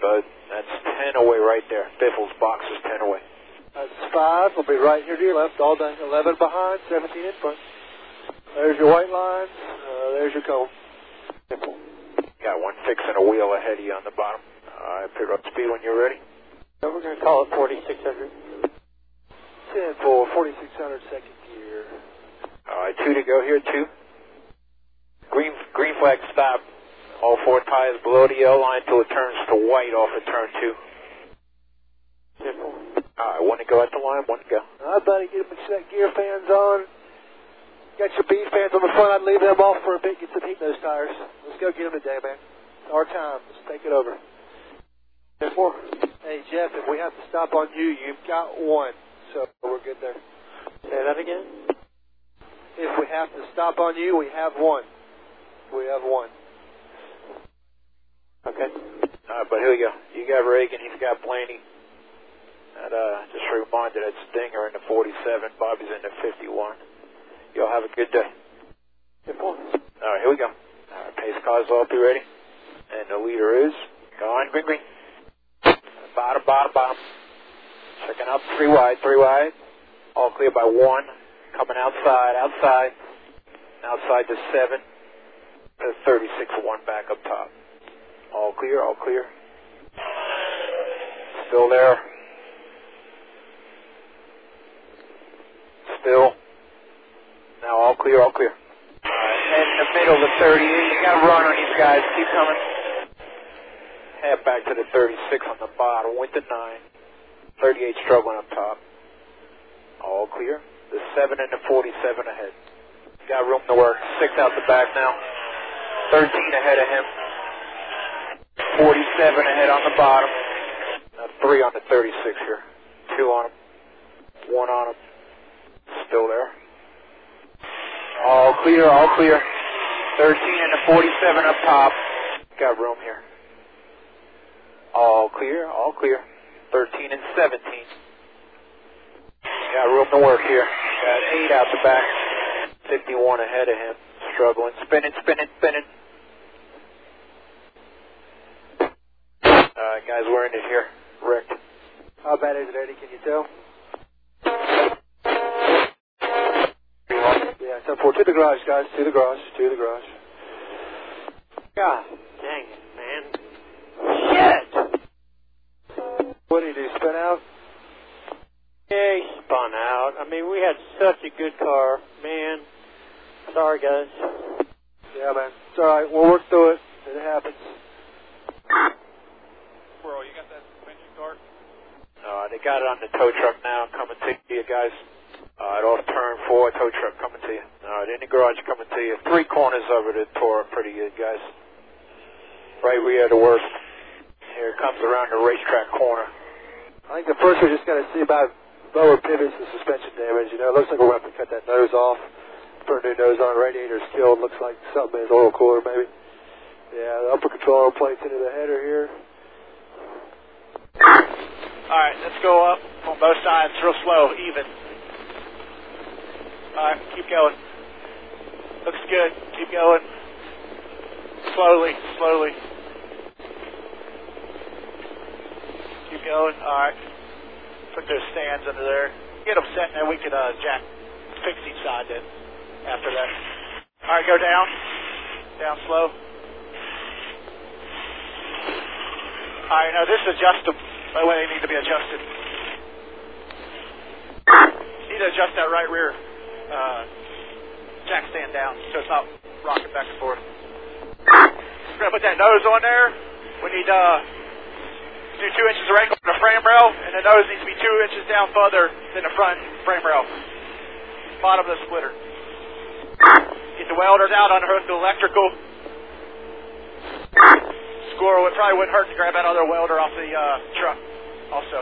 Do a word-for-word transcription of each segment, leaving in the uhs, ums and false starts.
bud. That's ten away right there. Biffle's box is ten away. That's five. We'll be right here to your left. All done. eleven behind, seventeen in front. There's your white lines. Uh, there's your cone. Biffle. Got one fixing a wheel ahead of you on the bottom. All right, pick up speed when you're ready. So we're going to call it forty-six hundred. ten for forty-six hundred, second gear. All right, two to go here, two. Green green flag stop. All four tires below the yellow line until it turns to white off of turn two. Simple. All right, one to go at the line, one to go. All right, buddy, get them set gear fans on. Got your B fans on the front. I'd leave them off for a bit, get some heat in those tires. Let's go get them today, man. It's our time. Let's take it over. Four. Hey, Jeff, if we have to stop on you, you've got one. So we're good there. Say that again? If we have to stop on you, we have one. We have one. Okay. All right, but here we go. You got Reagan, he's got Blaney. And uh, just a reminder, that Stinger in the forty-seven, Bobby's in the fifty-one. Y'all have a good day. Good point. All right, here we go. All right, pace cars all be ready. And the leader is, go on, green, green. Bottom, bottom, bottom. Checking up, three wide, three wide. All clear by one. Coming outside, outside. Outside to seven. To thirty-six, one back up top. All clear, all clear. Still there. Still. Now all clear, all clear. All right, head in the middle of the thirty-eight. You got to run on these guys. Keep coming. Head back to the thirty-six on the bottom with the nine. thirty-eight struggling up top. All clear. The seven and the forty-seven ahead. Got room to work. Six out the back now. thirteen ahead of him. forty-seven ahead on the bottom. Now three on the thirty-six here. Two on him. One on him. Still there. All clear, all clear. thirteen and the forty-seven up top. Got room here. All clear, all clear. thirteen and seventeen. Got room to work here. Got eight out the back. fifty-one ahead of him. Struggling. Spinning, spinning, spinning. Alright, guys, we're in it here. Rick. How bad is it, Eddie? Can you tell? Yeah, ten four. To the garage, guys. To the garage. To the garage. God dang it, man. Shit! What did he do? Spin out? Yeah, he spun out. I mean, we had such a good car. Man. Sorry, guys. Yeah, man. It's alright. We'll work through it. It happens. Bro, you got that suspension cart? Uh, they got it on the tow truck now. Coming to you guys. Uh, off turn four, tow truck coming to you. Alright, in the garage coming to you. Three corners of it tore up pretty good, guys. Right where you had the worst. Here it comes around the racetrack corner. I think the first we just got to see about lower pivots and suspension damage. You know, it looks like we're going to have to cut that nose off. Put a new nose on. Radiator's killed. Looks like something in his oil cooler, maybe. Yeah, the upper controller plates into the header here. Alright, let's go up on both sides real slow, even. Alright, keep going. Looks good. Keep going. Slowly, slowly. Keep going. Alright. Put those stands under there. Get them set, and then we can uh, jack fix each side then after that. Alright, go down. Down slow. Alright, now this is adjustable. By the way, they need to be adjusted. You need to adjust that right rear uh, jack stand down so it's not rocking back and forth. We're going to put that nose on there. We need to uh, do two inches of wrinkle in the frame rail, and the nose needs to be two inches down further than the front frame rail. Bottom of the splitter. Get the welders out, unhook the electrical. Score, it probably wouldn't hurt to grab that other welder off the uh, truck also.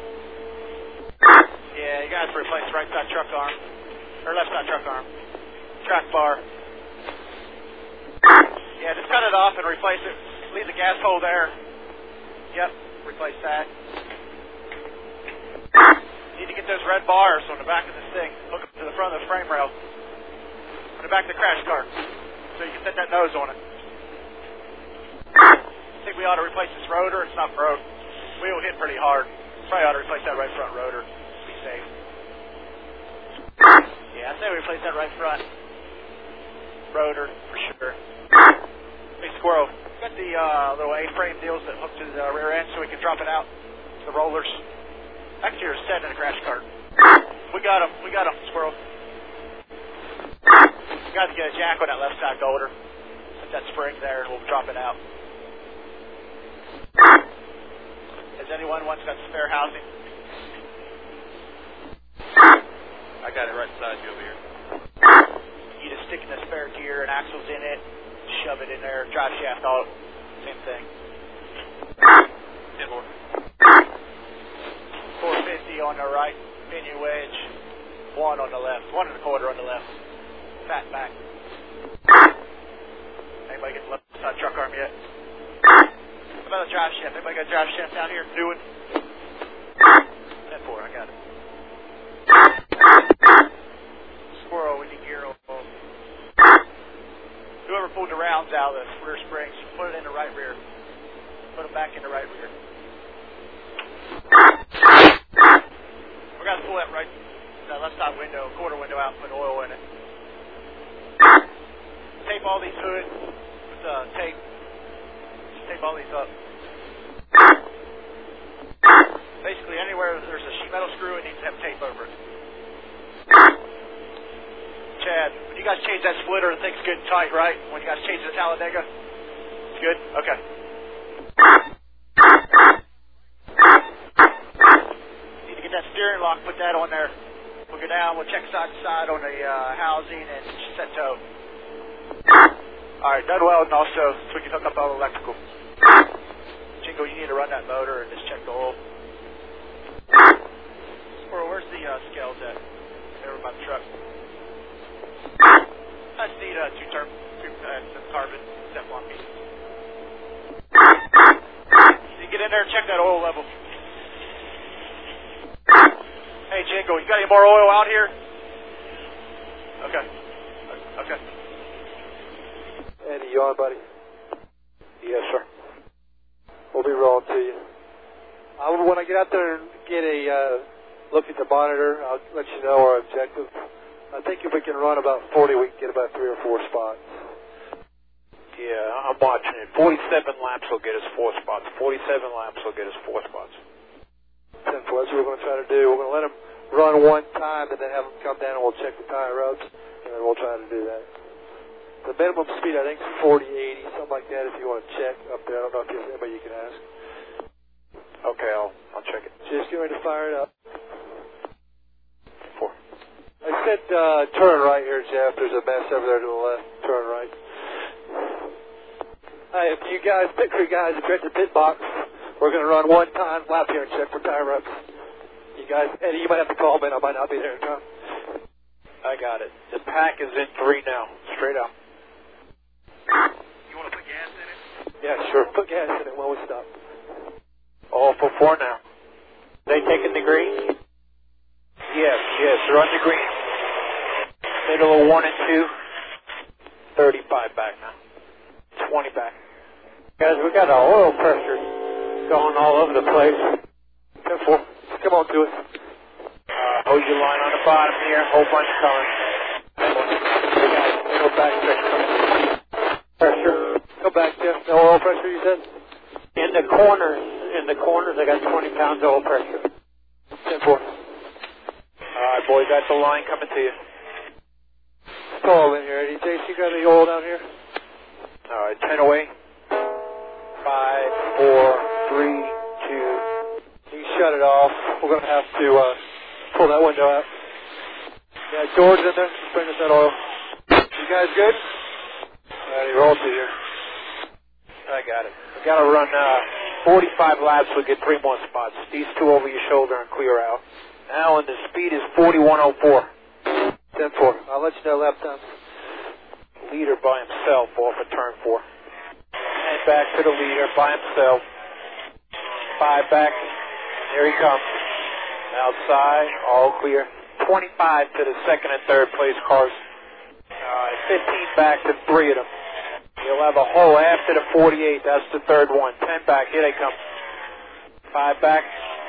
Yeah, you guys replace the right side truck arm, or left side truck arm. Track bar. Yeah, just cut it off and replace it. Leave the gas hole there. Yep, replace that. Need to get those red bars on the back of this thing. Hook them to the front of the frame rail. On the back of the crash cart. So you can set that nose on it. think we ought to replace this rotor. It's not broke. Wheel hit pretty hard. Probably ought to replace that right front rotor. Be safe. Yeah, I say we replace that right front rotor for sure. Hey, Squirrel, got the uh, little A-frame deals that hook to the rear end so we can drop it out. The rollers. Actually, you're set in a crash cart. We got them. We got them, Squirrel. We got to get a jack on that left side golder. Put that spring there and we'll drop it out. Has anyone once got spare housing? I got it right beside you over here. You just stick in the spare gear and axles in it, shove it in there, drive shaft all, same thing. ten more. four fifty on the right, pinion wedge, one on the left, one and a quarter on the left. Fat back. Anybody get the left side truck arm yet? How about a drive shaft? Anybody got a drive shaft down here? New one? ten four, I got it. Squirrel, we need gear oil. Whoever pulled the rounds out of the rear springs, put it in the right rear. Put them back in the right rear. We're going to pull that right, that left side window, quarter window out and put oil in it. Tape all these hoods with uh, tape. Just tape all these up. Basically, anywhere there's a sheet metal screw, it needs to have tape over it. Chad, when you guys change that splitter, the thing's good and tight, right? When you guys change the Talladega? It's good? Okay. Need to get that steering lock, put that on there. We'll go down, we'll check side to side on the uh, housing and set toe. Alright, done welding also, so we can hook up all the electrical. Jingo, you need to run that motor and just check the oil. Or where's the uh, scales at? Over by the truck. I just need uh, two term, two uh, some carbon Teflon pieces. You get in there and check that oil level. Hey, Jingo, you got any more oil out here? Okay. Okay. Eddie, you on, buddy? Yes, sir. We'll be rolling to you. I will, when I get out there and get a uh, look at the monitor, I'll let you know our objective. I think if we can run about forty, we can get about three or four spots. Yeah, I'm watching it. forty-seven laps will get us four spots. forty-seven laps will get us four spots. ten four, that's what we're going to try to do. We're going to let them run one time and then have them come down and we'll check the tire rubs, and then we'll try to do that. The minimum speed, I think, is forty, eighty, something like that if you want to check up there. I don't know if there's anybody you can ask. Okay, I'll, I'll check it. Just get ready to fire it up. Four. I said uh, turn right here, Jeff. There's a mess over there to the left. Turn right. Hey, if you guys, pit crew guys, if you're at the pit box, we're going to run one time lap here and check for tire rubs. You guys, Eddie, you might have to call me in. I might not be there in time. I got it. The pack is in three now. Straight up. You want to put gas in it? Yeah, sure. Put gas in it when we stop. All for four now. They taking the green? Yes, yes, they're on the green. Middle of one and two. thirty-five back now. twenty back. Guys, we got our oil pressure going all over the place. ten four. Come on to us. Uh, hold your line on the bottom here. Whole bunch coming. We got middle back section. Pressure. Come back, Jeff. No oil pressure, you said? In the corners, in the corners, I got twenty pounds oil pressure. ten four. All right, boys, that's the line coming to you. Call in here, Eddie. Jason, you got any oil down here? All right, ten away. Five, four, three, two. You shut it off. We're going to have to uh, pull that window out. Yeah, George in there. Bring us that oil. You guys good? All right, roll to here. I got it. We got to run uh, forty-five laps. We'll get three more spots. These two over your shoulder and clear out. Now, and the speed is forty-one oh four. ten four. I'll let you know lap time. Leader by himself off of turn four. And back to the leader by himself. Five back. There he comes. Outside, all clear. twenty-five to the second and third place cars. All right, fifteen back to three of them. You'll have a hole after the forty-eight. That's the third one. ten back. Here they come. five back.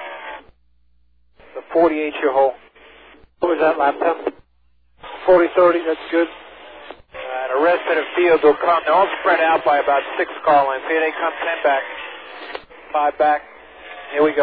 The forty-eight's your hole. What was that lap time? forty thirty, that's good. Uh, the rest of the field will come. They're all spread out by about six car lengths. Here they come. ten back. five back. Here we go.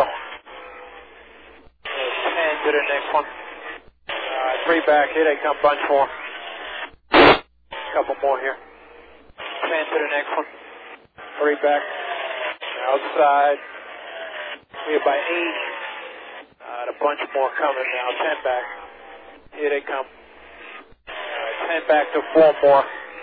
ten to the next one. Uh, three back. Here they come. Bunch more. Couple more here. ten to the next one. Three back. Outside. We're by eight. Uh, a bunch more coming now. ten back. Here they come. Uh, ten back to four more.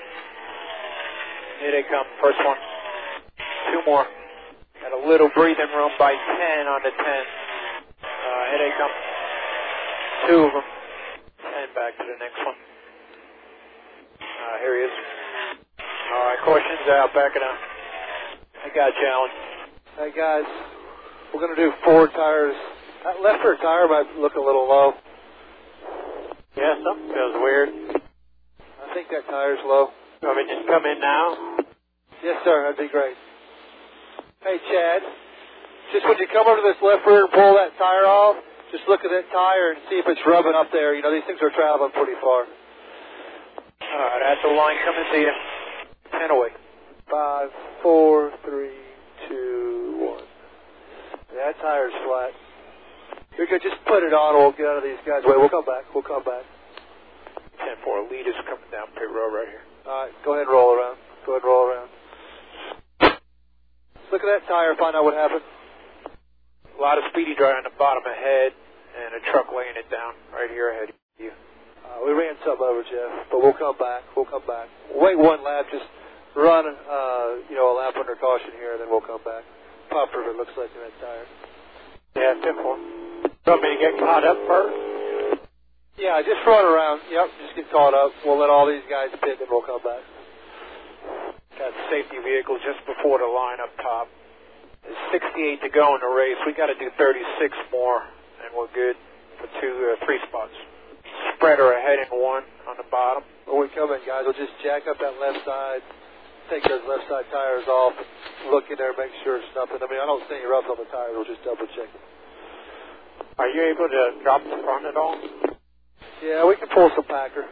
Here they come. First one. Two more. Got a little breathing room by ten on the ten. Uh, here they come. Two of them. ten back to the next one. Uh, here he is. All right, caution's out. Backing up. I got a challenge. Hey, guys, we're going to do four tires. That left rear tire might look a little low. Yeah, something feels weird. I think that tire's low. You want me to just come in now? Yes, sir. That'd be great. Hey, Chad, just when you come over to this left rear and pull that tire off, just look at that tire and see if it's rubbing up there. You know, these things are traveling pretty far. All right, that's the line coming to you. ten away. Five, four, three, two, one. Yeah, that tire's flat. You're good. Just put it on. We'll get out of these guys' way. We'll come back. We'll come back. ten four. Lead is coming down pit road right here. All right. Go ahead and roll around. Go ahead and roll around. Look at that tire. Find out what happened. A lot of speedy dry on the bottom ahead, and a truck laying it down right here ahead of you. Uh, we ran something over, Jeff, but we'll come back. We'll come back. Wait one lap. Just run, uh, you know, a lap under caution here, and then we'll come back. Pumper, it looks like in that tire. Yeah, ten four. Want me to get caught up first? Yeah, just run around. Yep, just get caught up. We'll let all these guys pit, and we'll come back. Got the safety vehicle just before the line up top. There's sixty-eight to go in the race. We got to do thirty-six more, and we're good for two, uh, three spots. Spreader ahead in one on the bottom. When we come in, guys, we'll just jack up that left side, take those left side tires off, look in there, make sure it's nothing. I mean, I don't see any rubs on the tires. We'll just double check it. Are you able to drop the front at all? Yeah, we can pull some packer.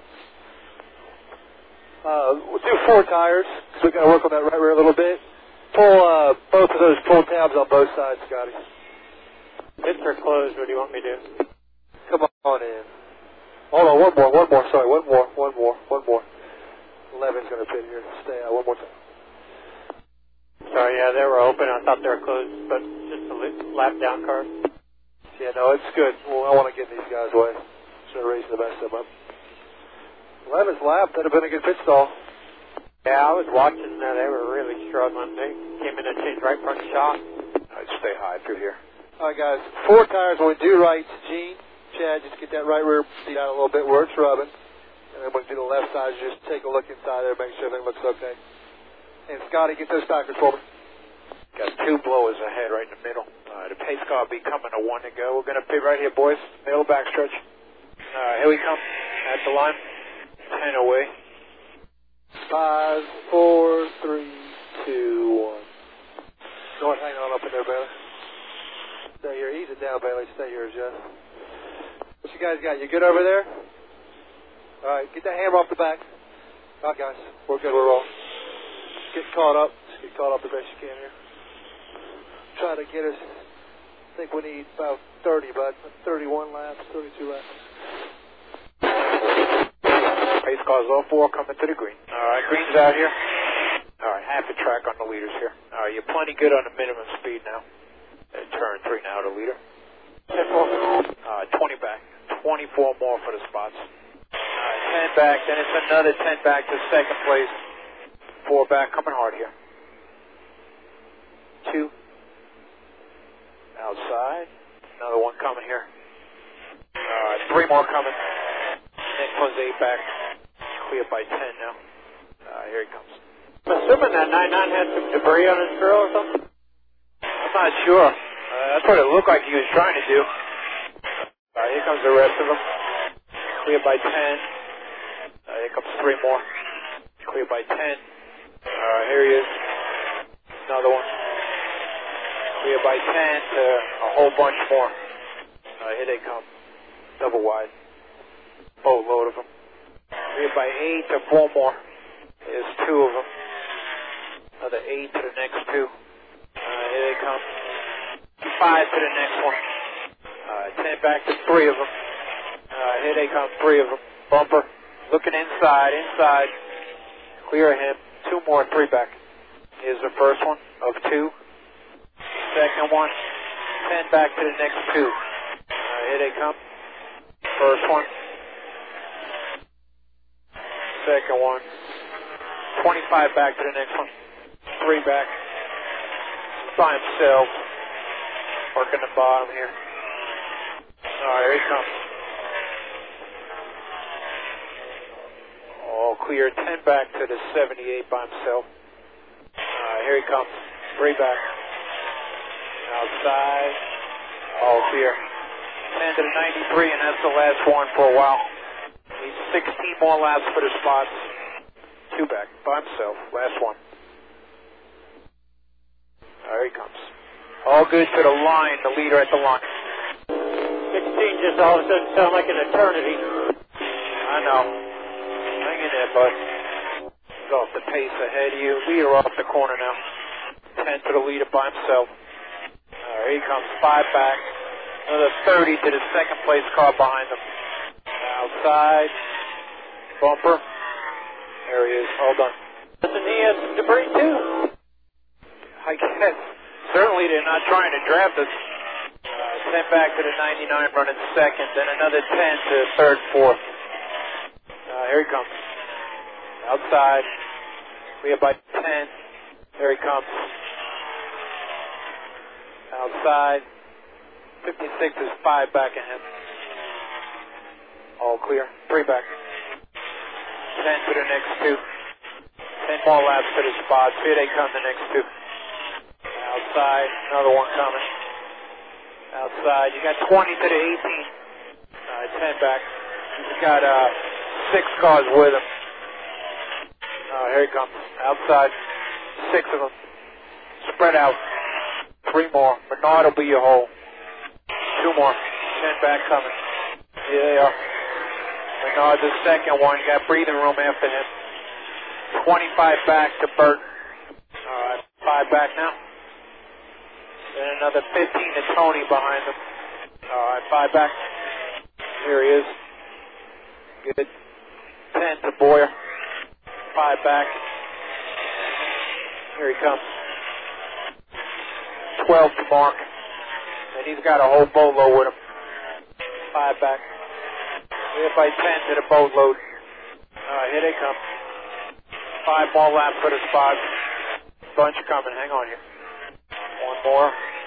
Uh, we'll do four tires, because we've got to work on that right rear a little bit. Pull uh, both of those pull tabs on both sides, Scotty. Pits are closed. What do you want me to do? Come on in. Hold on, one more, one more, sorry, one more, one more, one more. Levin's going to pit here. Stay out, one more time. Sorry, yeah, they were open. I thought they were closed, but just a lap down car. Yeah, no, it's good. Well, I want to get in these guys' way. Just going to raise the best of them up. Levin's lap, that'd have been a good pit stall. Yeah, I was watching that. They were really struggling. They came in and changed right front shock. I'd stay high through here. All right, guys. Four tires when we do right. Gene, Chad, just get that right rear seat out a little bit where it's rubbing. And then when we do the left side, just take a look inside there, make sure everything looks okay. And Scotty, get those packers for me. Got two blowers ahead right in the middle. Uh, the pace car will be coming to one to go. We're going to pit right here, boys. Middle backstretch. Uh, here we come. At the line. Ten away. Five, four, three, two, one. Go ahead, hang on up in there, Bailey. Stay here. Ease it down, Bailey. Stay here, Jeff. What you guys got? You good over there? All right, get that hammer off the back. All right, guys. We're good. We're rolling. Get caught up. Just get caught up the best you can here. Try to get us. I think we need about thirty, bud. thirty-one laps, thirty-two laps. Pace cars all four coming to the green. All right, green's out here. All right, half the track on the leaders here. All right, you're plenty good on the minimum speed now. Uh, turn three now to leader. ten four. Uh, twenty back. twenty-four more for the spots. All right, ten back. Then it's another ten back to second place. Four back coming hard here. Two. Outside. Another one coming here. All right, three more coming. Next one's eight back. Clear by ten now. Uh, here he comes. I'm assuming that nine nine had some debris on his grill or something? I'm not sure. Uh, that's what it looked like he was trying to do. All right, here comes the rest of them. Clear by ten. Uh, here comes three more. Clear by ten. Alright, here he is. Another one. We are by ten to a whole bunch more. Alright, here they come. Double wide. Boatload of them. We are by eight to four more. There's two of them. Another eight to the next two. Alright, here they come. Five to the next one. Alright, ten back to three of them. Alright, here they come, three of them. Bumper. Looking inside, inside. Clear him. Two more, three back. Here's the first one of two. Second one. Ten back to the next two. Alright, here they come. First one. Second one. twenty-five back to the next one. Three back. By himself. Working the bottom here. Alright, here he comes. All clear. Ten back to the seventy-eight by himself. Alright, here he comes. Three back. Outside. All clear. Ten to the ninety-three, and that's the last one for a while. Needs sixteen more laps for the spots. Two back by himself. Last one. There he comes. All good to the line, the leader at the line. sixteen just all of a sudden sound like an eternity. I know. Hang in there, bud. He's off the pace ahead of you. Leader off the corner now. ten to the leader by himself. There he comes. Five back. Another thirty to the second place car behind him. Outside. Bumper. There he is. All done. Doesn't he have some debris too? I guess. Certainly they're not trying to draft us. Uh, ten back to the ninety-nine running second. Then another ten to third, fourth. Uh, here he comes. Outside. We are by ten. There he comes. Outside. fifty-six is five back at him. All clear. Three back. ten to the next two. ten more laps to the spots. Here they come, the next two. Outside. Another one coming. Outside. You got twenty to the eighteen. Uh, ten back. He's got uh, six cars with him. Uh, here he comes. Outside. Six of them. Spread out. Three more. Bernard will be your hole. Two more. Ten back coming. Here they are. Bernard the second one. You got breathing room after him. twenty-five back to Burt. Alright, five back now. Then another fifteen to Tony behind him. Alright, five back. Here he is. Good. ten to Boyer. Five back. Here he comes. twelve to Mark. And he's got a whole boatload with him. Five back. We're by ten to the boatload. Alright, here they come. Five more laps for the spot. Bunch coming. Hang on here. One more.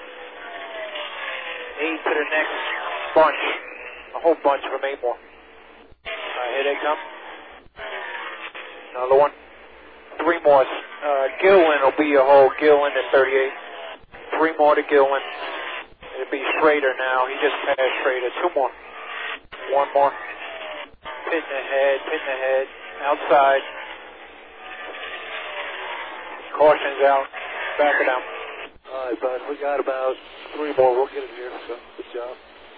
Eight to the next bunch. A whole bunch of them. Eight more. Alright, here they come. Another one. Three more. Uh, Gillen will be your whole. Gillen at thirty-eight. Three more to Gillen. It'll be Schrader now. He just passed Schrader. Two more. One more. Pitting ahead. Pitting ahead. Outside. Caution's out. Back it out. All right, bud. We got about three more. We'll get it here. So good job.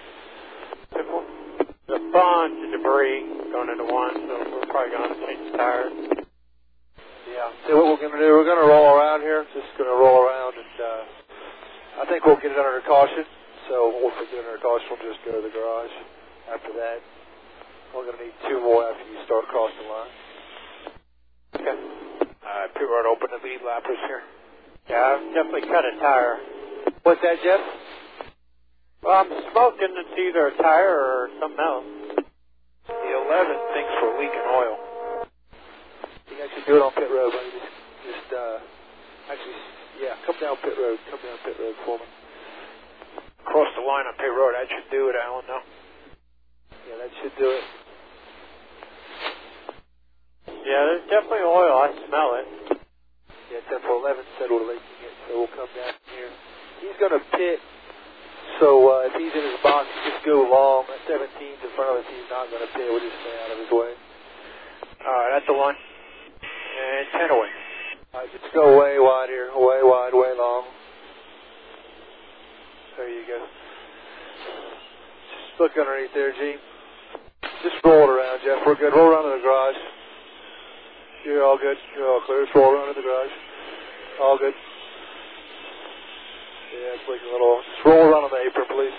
The bunch of debris going into one, so we're probably going to have to change the tires. Yeah. See what we're going to do? We're going to roll around here. Just going to roll around, and uh, I think we'll get it under caution. So once we get it under caution, we'll just go to the garage. After that, we're going to need two more after you start crossing the line. Okay. Uh, pit road open to lead lappers here. Yeah, I've definitely cut a tire. What's that, Jeff? Well, I'm smoking. It's either a tire or something else. The eleven thinks we're leaking oil. You can actually do it on pit road, buddy. Just, just uh, actually, yeah, come down pit road. Come down pit road for me. Cross the line on pit road. That should do it, Alan, no? Yeah, that should do it. Yeah, there's definitely oil. I smell it. Yeah, ten four eleven said we're leaking it, so we'll come down here. He's going to pit, so uh, if he's in his box, just go long. That seventeen's in front of us. He's not going to pit. We'll just stay out of his way. All right, that's the one. And ten away. All All right, just go way wide here. Way wide, way long. There you go. Just look underneath there, G. Just roll it around, Jeff. We're good. Roll around to the garage. You're all good. You're all clear. Just roll around to the garage. All good. Yeah, it's leaking a little. Just roll around on the apron, please.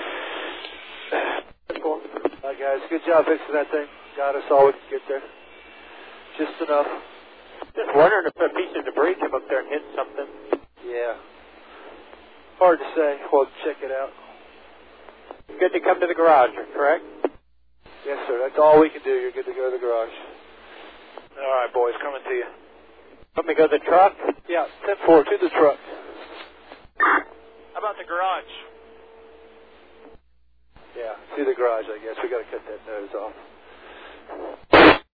All right, guys. Good job fixing that thing. Got us all we can get there. Just enough. Just wondering if a piece of debris came up there and hit something. Yeah. Hard to say. We'll check it out. Good to come to the garage, correct? Yes, sir. That's all we can do. You're good to go to the garage. All right, boys, coming to you. Want me to go to the truck? Yeah, ten four to the truck. How about the garage? Yeah, to the garage, I guess. We got to cut that nose off.